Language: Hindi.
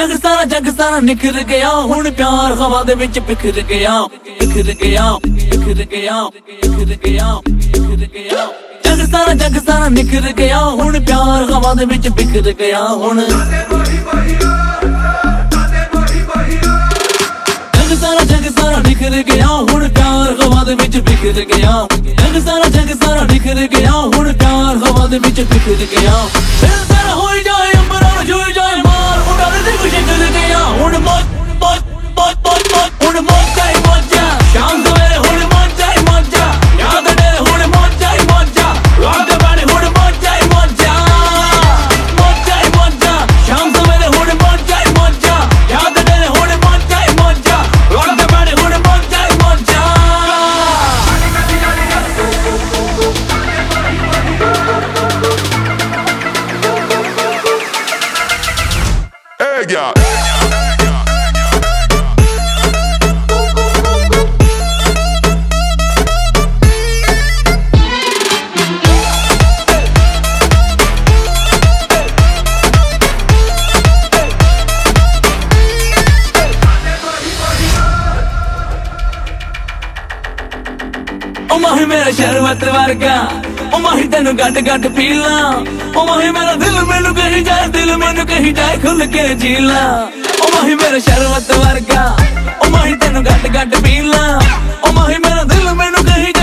जग सारा निखर गया हुण प्यार हवा दे विच बिखर गया बिखर गया बिखर गया बिखर गया बिखर गया जग सारा निखर गया हुण प्यार हवा दे विच बिखर गया हुण जग सारा निखर गया हुण प्यार हवा दे विच बिखर गया जग सारा निखर गया हुण प्यार हवा दे विच बिखर गया दिल तेरा होई जाए अंबरां छूई जाए मार उड़ा दे बिखर गया हुण मौज मौज मौज मौज मौज हुण मौजा ही मौजा शाम सवेरे हुण मौजा ही मौजा याद दे हुण मौजा ही मौजा रात बाणी हुण मौजा ही मौजा मौजा ही मौजा शाम सवेरे हुण मौजा ही मौजा याद दे हुण मौजा ही मौजा रात बाणी हुण मौजा ही मौजा Hey, yeah. ओ माही मेरा शरबत वर्गा ओ माही तेनू गट गट पीला ओ माही मेरा दिल मैनू कहीं जाए खुल के जीला ओ माही मेरा शरबत वर्गा ओ माही तेनू गट गट पीला ओ माही मेरा दिल मैनू कहीं